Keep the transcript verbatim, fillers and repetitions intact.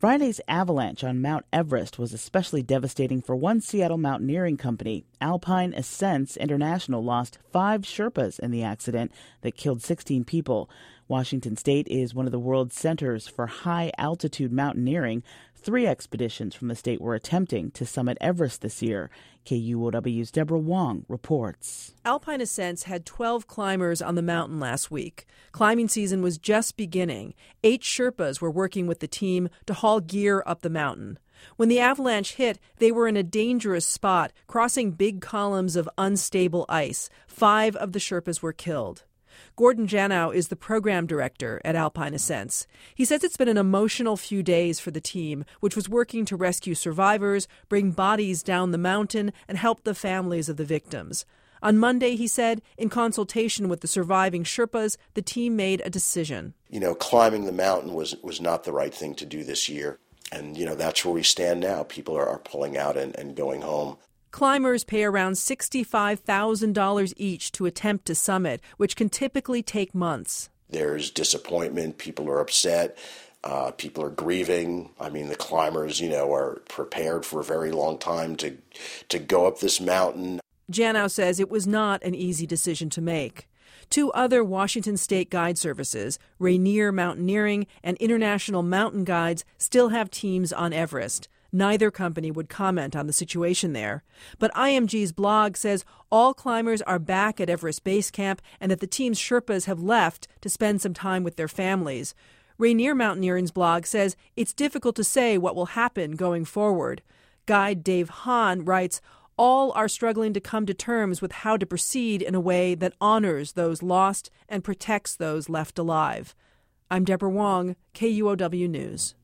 Friday's avalanche on Mount Everest was especially devastating for one Seattle mountaineering company. Alpine Ascents International lost five Sherpas in the accident that killed sixteen people. Washington State is one of the world's centers for high-altitude mountaineering. Three expeditions from the state were attempting to summit Everest this year. K U O W's Deborah Wong reports. Alpine Ascents had twelve climbers on the mountain last week. Climbing season was just beginning. Eight Sherpas were working with the team to haul gear up the mountain. When the avalanche hit, they were in a dangerous spot, crossing big columns of unstable ice. Five of the Sherpas were killed. Gordon Janow is the program director at Alpine Ascents. He says it's been an emotional few days for the team, which was working to rescue survivors, bring bodies down the mountain, and help the families of the victims. On Monday, he said, in consultation with the surviving Sherpas, the team made a decision. You know, climbing the mountain was was not the right thing to do this year. And, you know, that's where we stand now. People are, are pulling out and, and going home. Climbers pay around sixty-five thousand dollars each to attempt to summit, which can typically take months. There's disappointment. People are upset. Uh, people are grieving. I mean, the climbers, you know, are prepared for a very long time to to go up this mountain. Janow says it was not an easy decision to make. Two other Washington State guide services, Rainier Mountaineering and International Mountain Guides, still have teams on Everest. Neither company would comment on the situation there. But I M G's blog says all climbers are back at Everest Base Camp and that the team's Sherpas have left to spend some time with their families. Rainier Mountaineering's blog says it's difficult to say what will happen going forward. Guide Dave Hahn writes, all are struggling to come to terms with how to proceed in a way that honors those lost and protects those left alive. I'm Deborah Wong, K U O W News.